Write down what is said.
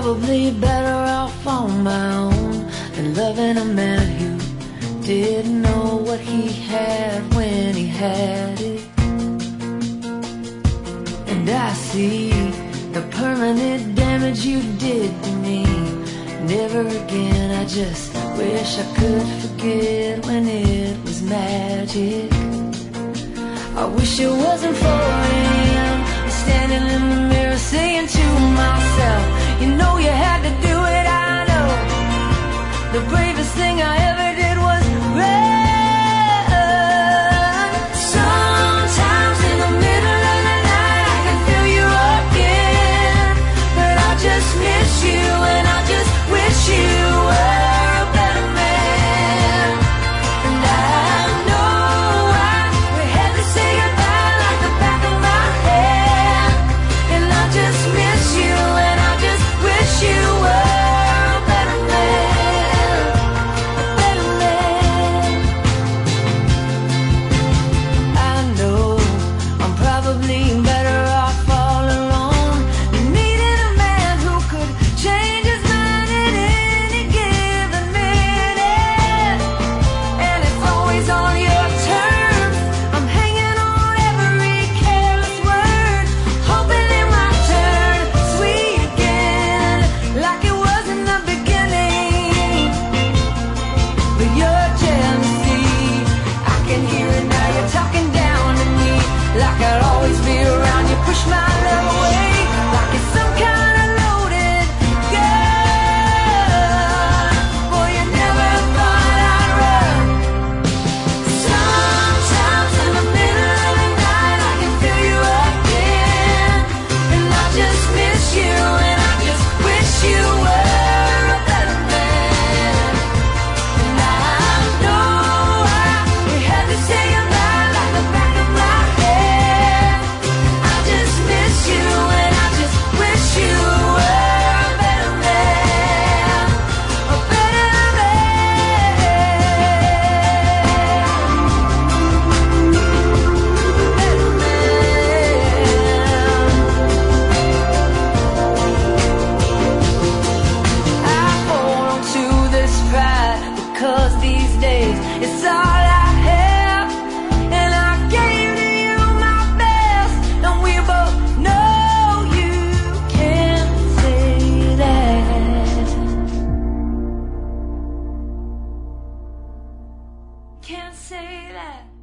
probably better off on my own than loving a man who didn't know what he had when he had it. And I see the permanent damage you did to me. Never again, I just wish I could forget when it was magic. I wish it wasn't 4 AM, standing in the mirror saying to myself, you know you had to do it, I know. The bravest thing I ever did was run. Sometimes in the middle of the night I can feel you again, but I just miss you and I just wish you were a better man. And I know why we had to say goodbye like the back of my hand. And I just miss you and I just wish you were a better man, a better man. I know I'm probably better off all alone than needing a man who could change his mind at any given minute. And it's always on your terms. I'm hanging on every careless word, hoping it might turn sweet again, like it was in the beginning. But your jealousy, I can hear it now. You're talking down to me, like I'd always be around. You push my love away, like it's some kind of loaded gun. Boy, you never thought I'd run. Sometimes in the middle of the night I can feel you again, and I just miss you and I just wish you were a better man. And I know why we had to say goodbye like the back of my head. I just miss you and I just wish you were a better man, a better man, better man. I hold on to this pride because these days it's all I have, and I gave to you my best, and we both know you can't say that. Can't say that.